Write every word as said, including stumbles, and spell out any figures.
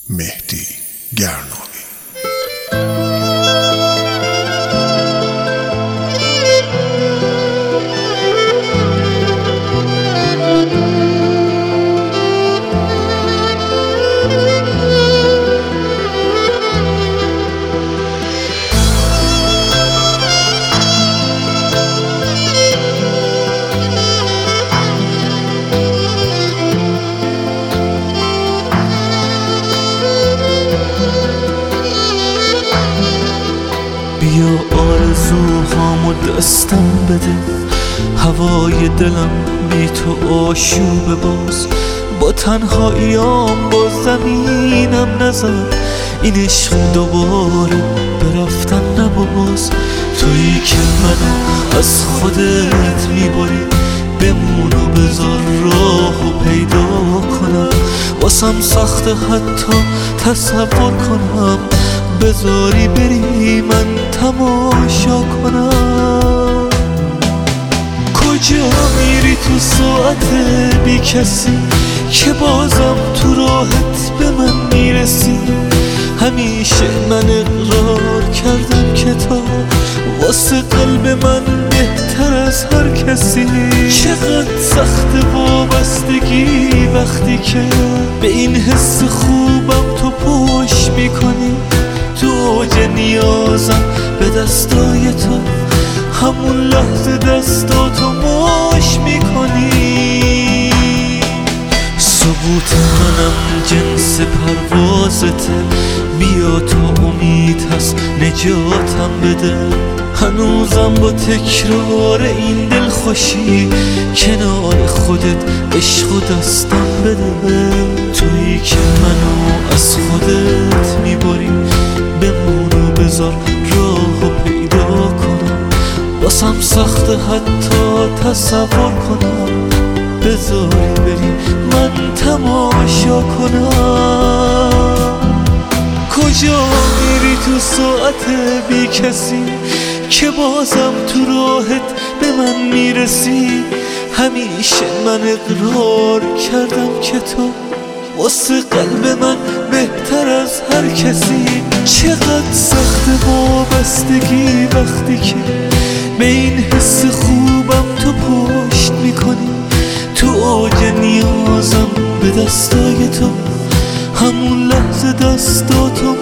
مهدی گرناوی. بیا آرزوهامو دستم بده، هوای دلم بی تو آشوبه باز. با تنهاییام با زمینم نزن، این عشق دوباره برفتن نباز. تویی که منو از خودت میبری، بمون و بذار راهو پیدا کنم. واسم سخت حتی تصور کنم، بذاری بری من تماشا کنم. کجا میری تو ساعت بی کسی که بازم تو راحت به من میرسی؟ همیشه من اقرار کردم که تا واسه قلب من بهتر از هر کسی. چقدر سخت وابستگی وقتی که به این حس خوبم تو پشت میکنی. تو اوج نیازم به دستای تو، همون لحظه دستاتو ماش میکنی. ثبوت منم جنس پروازته، بیا تو امید هست نجاتم بده. هنوزم با تکرار این دل خوشی کنار خودت عشق و دستم بده. تویی که منو از خودت میبری، بمون و بذار راهو پیدا کنم. واسم سخت حتی تصور کنم، بذاری بری من تماشا کنم. کجا میری تو ساعت بی کسی که بازم تو راحت به من میرسی؟ همیشه من اقرار کردم که تو واسه قلب من بهتر از هر کسی. چقدر سخت وابستگی وقتی که به این حس خوبم تو پشت میکنی. تو اوج نیازم به دستای تو، همون لحظه دستاتو